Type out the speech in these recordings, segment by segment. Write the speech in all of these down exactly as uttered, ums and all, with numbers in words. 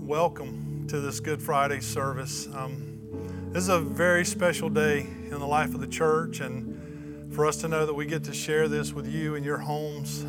welcome to this Good Friday service. Um, this is a very special day in the life of the church, and for us to know that we get to share this with you in your homes.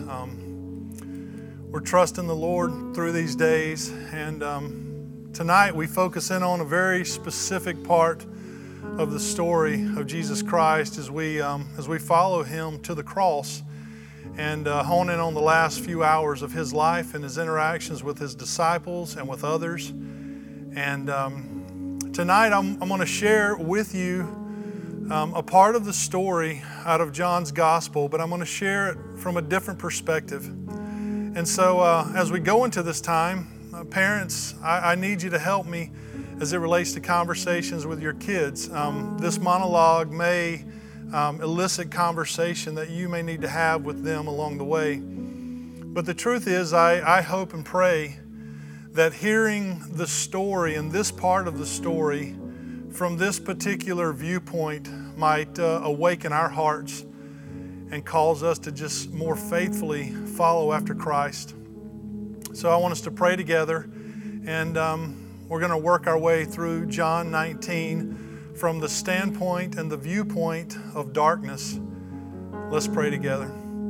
Um, we're trusting the Lord through these days, and um, tonight we focus in on a very specific part of the story of Jesus Christ as we um, as we follow Him to the cross, and uh, hone in on the last few hours of His life and His interactions with His disciples and with others. And um, tonight I'm, I'm going to share with you um, a part of the story out of John's Gospel, but I'm going to share it from a different perspective. And so uh, as we go into this time, uh, parents, I, I need you to help me as it relates to conversations with your kids. Um, this monologue may Um, illicit conversation that you may need to have with them along the way. But the truth is, I, I hope and pray that hearing the story and this part of the story from this particular viewpoint might uh, awaken our hearts and cause us to just more faithfully follow after Christ. So I want us to pray together, and um, we're going to work our way through John nineteen from the standpoint and the viewpoint of darkness. Let's pray together.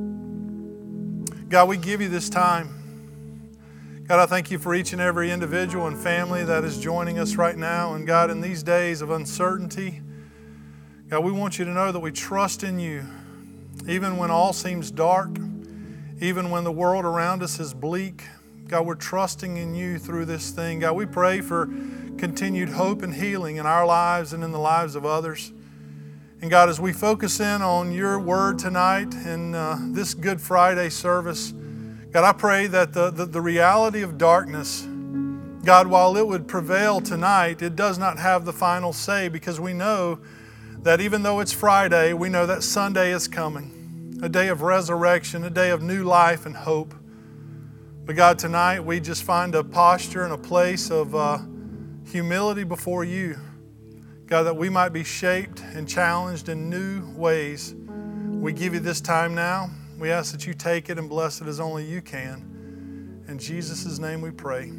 God, we give you this time. God, I thank you for each and every individual and family that is joining us right now. And God, in these days of uncertainty, God, we want you to know that we trust in you, even when all seems dark, even when the world around us is bleak. God, we're trusting in you through this thing. God, we pray for continued hope and healing in our lives and in the lives of others. And God, as we focus in on your word tonight in uh, this Good Friday service, God, I pray that the, the, the reality of darkness, God, while it would prevail tonight, it does not have the final say, because we know that even though it's Friday, we know that Sunday is coming, a day of resurrection, a day of new life and hope. But God, tonight we just find a posture and a place of uh, humility before you, God, that we might be shaped and challenged in new ways. We give you this time now. We ask that you take it and bless it as only you can. In Jesus' name we pray.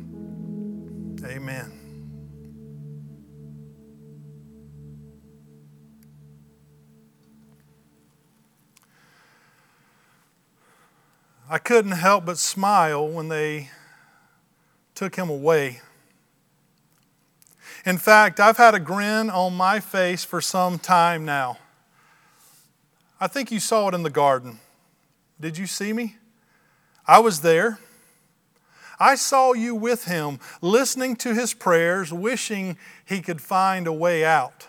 Amen. I couldn't help but smile when they took him away. In fact, I've had a grin on my face for some time now. I think you saw it in the garden. Did you see me? I was there. I saw you with him, listening to his prayers, wishing he could find a way out.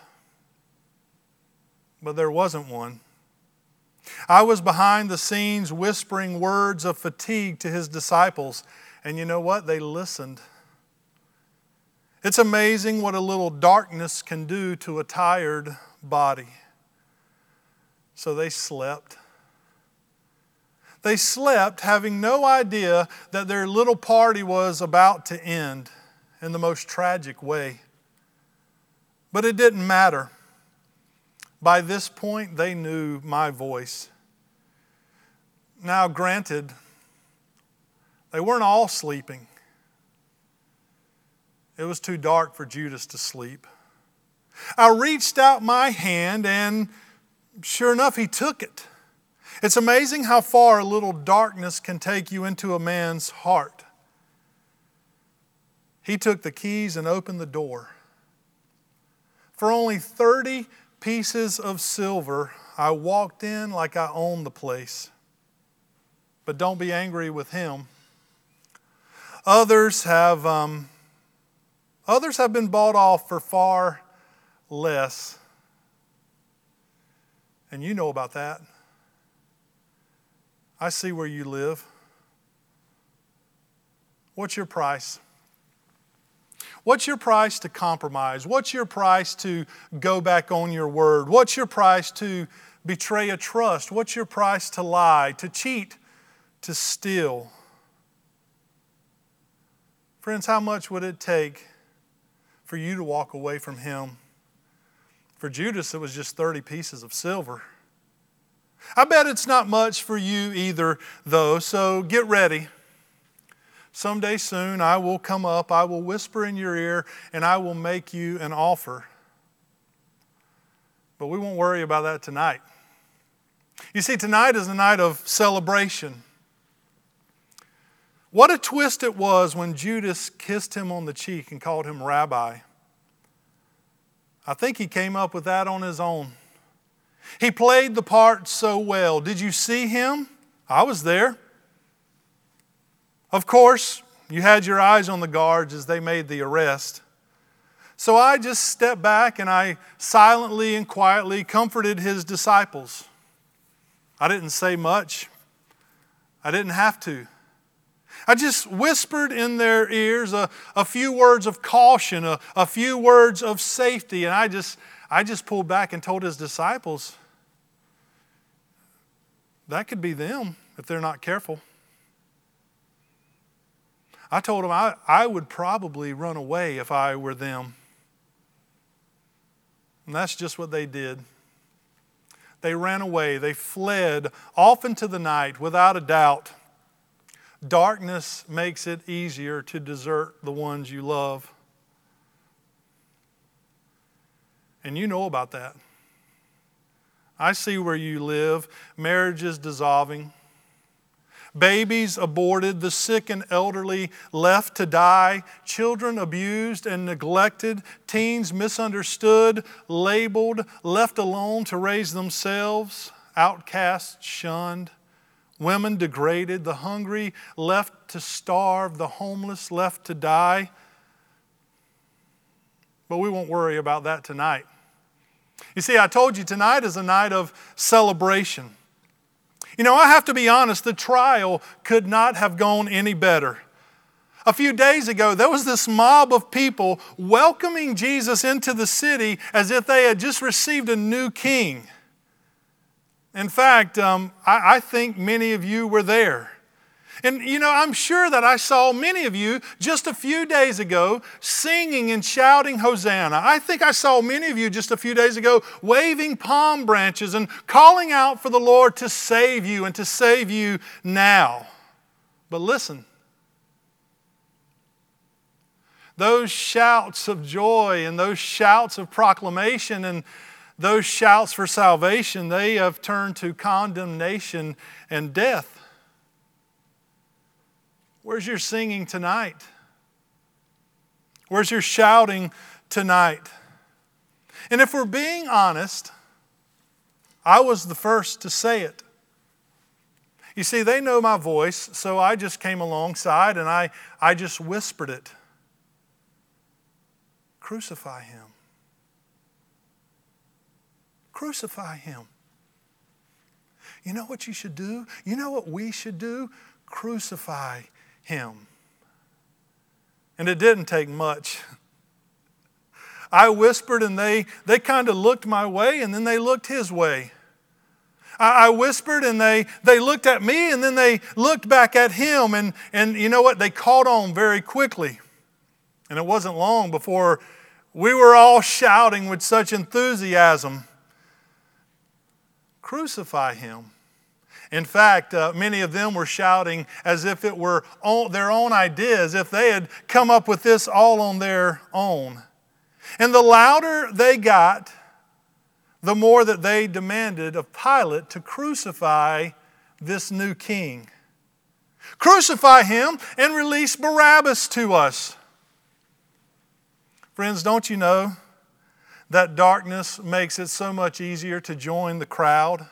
But there wasn't one. I was behind the scenes whispering words of fatigue to his disciples, and you know what? They listened. It's amazing what a little darkness can do to a tired body. So they slept. They slept having no idea that their little party was about to end in the most tragic way. But it didn't matter. By this point, they knew my voice. Now, granted, they weren't all sleeping. It was too dark for Judas to sleep. I reached out my hand, and sure enough, he took it. It's amazing how far a little darkness can take you into a man's heart. He took the keys and opened the door. For only thirty pieces of silver, I walked in like I owned the place. But don't be angry with him. Others have... Um, Others have been bought off for far less. And you know about that. I see where you live. What's your price? What's your price to compromise? What's your price to go back on your word? What's your price to betray a trust? What's your price to lie, to cheat, to steal? Friends, how much would it take for you to walk away from him? For Judas, it was just thirty pieces of silver. I bet it's not much for you either, though, so get ready. Someday soon I will come up, I will whisper in your ear, and I will make you an offer. But we won't worry about that tonight. You see, tonight is a night of celebration. What a twist it was when Judas kissed him on the cheek and called him Rabbi. I think he came up with that on his own. He played the part so well. Did you see him? I was there. Of course, you had your eyes on the guards as they made the arrest. So I just stepped back and I silently and quietly comforted his disciples. I didn't say much. I didn't have to. I just whispered in their ears a, a few words of caution, a, a few words of safety, and I just, I just pulled back and told his disciples, that could be them if they're not careful. I told them I, I would probably run away if I were them. And that's just what they did. They ran away. They fled off into the night without a doubt. Darkness makes it easier to desert the ones you love. And you know about that. I see where you live. Marriages dissolving. Babies aborted, the sick and elderly left to die, children abused and neglected, teens misunderstood, labeled, left alone to raise themselves, outcasts shunned, women degraded, the hungry left to starve, the homeless left to die. But we won't worry about that tonight. You see, I told you tonight is a night of celebration. You know, I have to be honest, the trial could not have gone any better. A few days ago, there was this mob of people welcoming Jesus into the city as if they had just received a new king. In fact, um, I, I think many of you were there. And, you know, I'm sure that I saw many of you just a few days ago singing and shouting Hosanna. I think I saw many of you just a few days ago waving palm branches and calling out for the Lord to save you and to save you now. But listen, those shouts of joy and those shouts of proclamation and those shouts for salvation, they have turned to condemnation and death. Where's your singing tonight? Where's your shouting tonight? And if we're being honest, I was the first to say it. You see, they know my voice, so I just came alongside and I, I just whispered it. Crucify him. Crucify him. You know what you should do? You know what we should do? Crucify him. And it didn't take much. I whispered and they, they kind of looked my way and then they looked his way. I, I whispered and they, they looked at me and then they looked back at him and, and you know what? They caught on very quickly. And it wasn't long before we were all shouting with such enthusiasm, crucify him. In fact, uh, many of them were shouting as if it were on their own ideas, if they had come up with this all on their own. And the louder they got, the more that they demanded of Pilate to crucify this new king. Crucify him and release Barabbas to us. Friends, don't you know that darkness makes it so much easier to join the crowd?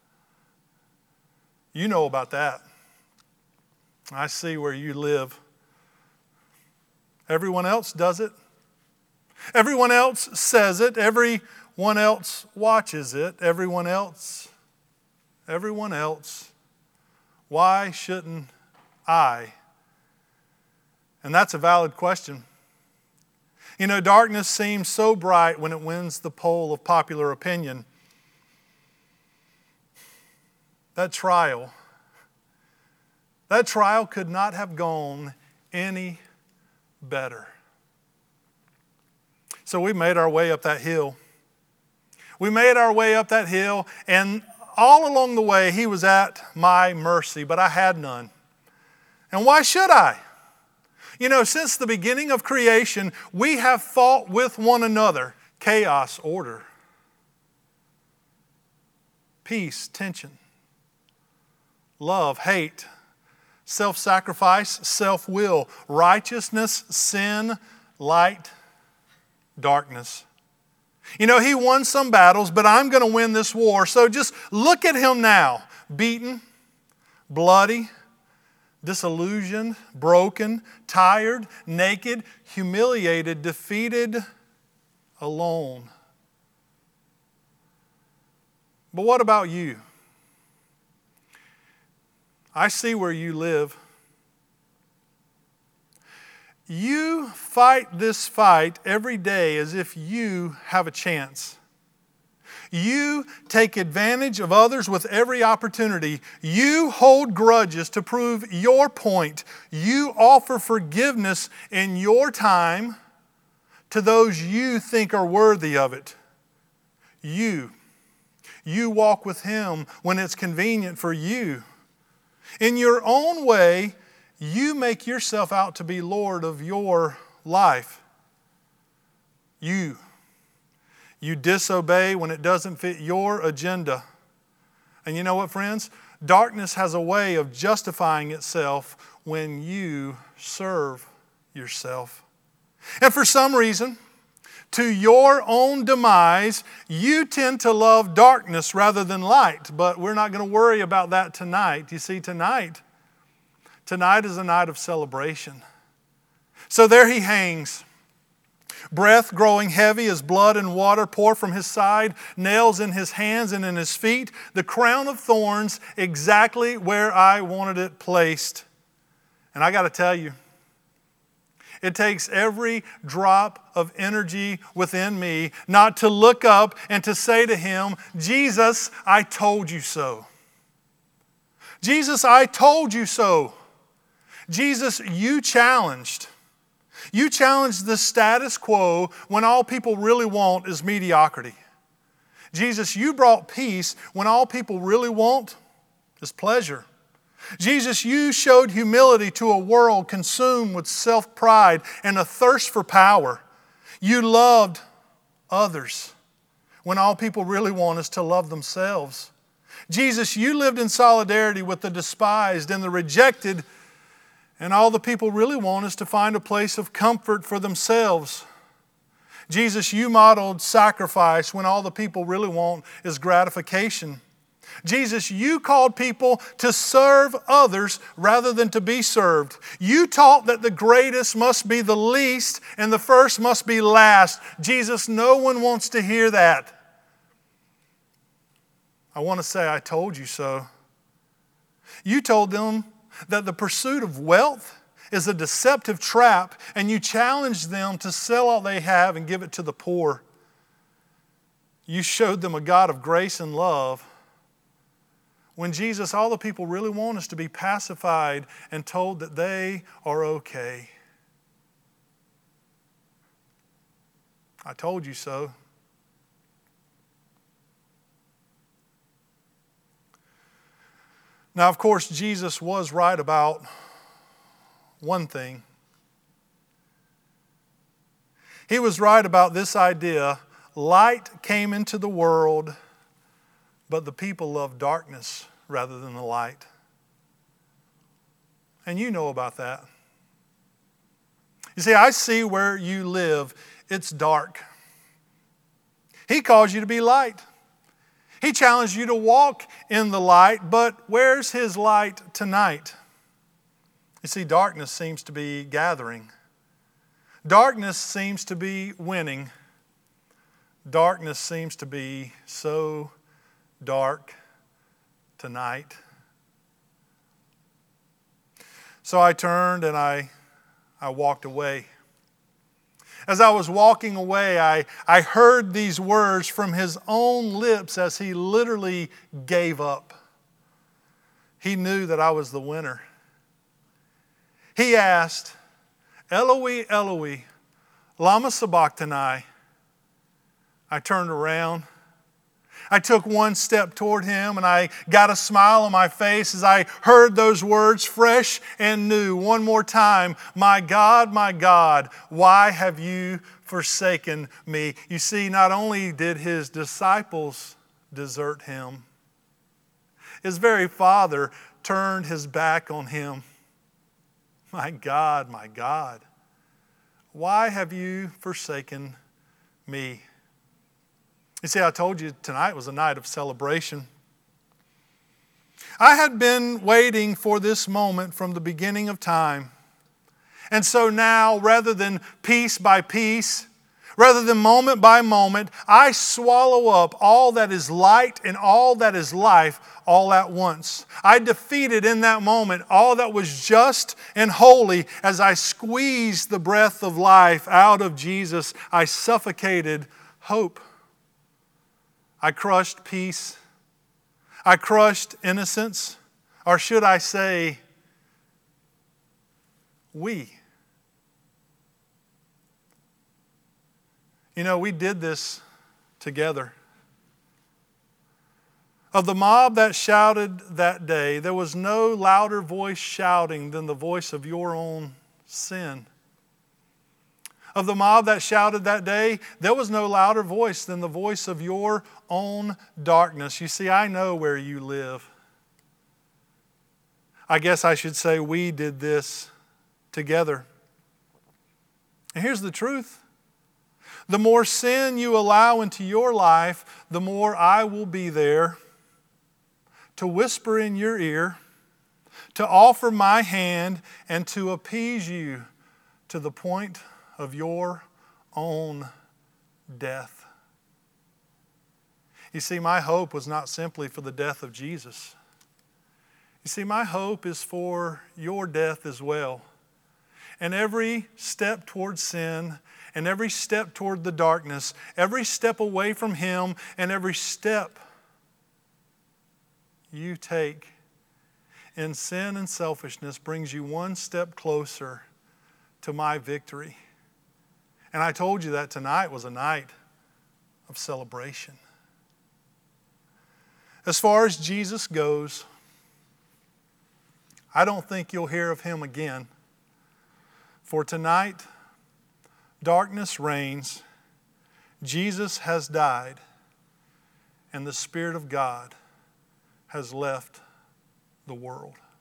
You know about that. I see where you live. Everyone else does it. Everyone else says it. Everyone else watches it. Everyone else. Everyone else. Why shouldn't I? And that's a valid question. You know, darkness seems so bright when it wins the poll of popular opinion. That trial, that trial could not have gone any better. So we made our way up that hill. We made our way up that hill, and all along the way, he was at my mercy, but I had none. And why should I? You know, since the beginning of creation, we have fought with one another. Chaos, order. Peace, tension. Love, hate. Self-sacrifice, self-will. Righteousness, sin, light, darkness. You know, he won some battles, but I'm going to win this war. So just look at him now. Beaten, bloody, disillusioned, broken, tired, naked, humiliated, defeated, alone. But what about you? I see where you live. You fight this fight every day as if you have a chance. You take advantage of others with every opportunity. You hold grudges to prove your point. You offer forgiveness in your time to those you think are worthy of it. You. You walk with Him when it's convenient for you. In your own way, you make yourself out to be Lord of your life. You. You disobey when it doesn't fit your agenda. And you know what, friends? Darkness has a way of justifying itself when you serve yourself. And for some reason, to your own demise, you tend to love darkness rather than light. But we're not going to worry about that tonight. You see, tonight, tonight is a night of celebration. So there he hangs. Breath growing heavy as blood and water pour from his side, nails in his hands and in his feet, the crown of thorns exactly where I wanted it placed. And I got to tell you, it takes every drop of energy within me not to look up and to say to Him, Jesus, I told you so. Jesus, I told you so. Jesus, you challenged. You challenged the status quo when all people really want is mediocrity. Jesus, you brought peace when all people really want is pleasure. Jesus, you showed humility to a world consumed with self-pride and a thirst for power. You loved others when all people really want is to love themselves. Jesus, you lived in solidarity with the despised and the rejected, and all the people really want is to find a place of comfort for themselves. Jesus, you modeled sacrifice when all the people really want is gratification. Jesus, you called people to serve others rather than to be served. You taught that the greatest must be the least and the first must be last. Jesus, no one wants to hear that. I want to say, I told you so. You told them that the pursuit of wealth is a deceptive trap, and you challenged them to sell all they have and give it to the poor. You showed them a God of grace and love. When Jesus, all the people really want is to be pacified and told that they are okay. I told you so. Now, of course, Jesus was right about one thing. He was right about this idea. Light came into the world, but the people loved darkness rather than the light. And you know about that. You see, I see where you live. It's dark. He calls you to be light. He challenged you to walk in the light, but where's His light tonight? You see, darkness seems to be gathering. Darkness seems to be winning. Darkness seems to be so dark tonight. So I turned and I, I walked away. As I was walking away, I, I heard these words from His own lips as He literally gave up. He knew that I was the winner. He asked, Eloi, Eloi, lama sabachthani. I turned around. I took one step toward Him, and I got a smile on my face as I heard those words fresh and new. One more time, my God, my God, why have you forsaken me? You see, not only did His disciples desert Him, His very Father turned His back on Him. My God, my God, why have you forsaken me? You see, I told you tonight was a night of celebration. I had been waiting for this moment from the beginning of time. And so now, rather than piece by piece, rather than moment by moment, I swallow up all that is light and all that is life all at once. I defeated in that moment all that was just and holy. As I squeezed the breath of life out of Jesus, I suffocated hope. I crushed peace. I crushed innocence. Or should I say, we. You know, we did this together. Of the mob that shouted that day, there was no louder voice shouting than the voice of your own sin. Of the mob that shouted that day, there was no louder voice than the voice of your own darkness. You see, I know where you live. I guess I should say we did this together. And here's the truth. The more sin you allow into your life, the more I will be there to whisper in your ear, to offer my hand, and to appease you to the point of your own death. You see, my hope was not simply for the death of Jesus. You see, my hope is for your death as well. And every step toward sin, and every step toward the darkness, every step away from Him, and every step you take in sin and selfishness brings you one step closer to my victory. And I told you that tonight was a night of celebration. As far as Jesus goes, I don't think you'll hear of Him again. For tonight, darkness reigns, Jesus has died, and the Spirit of God has left the world.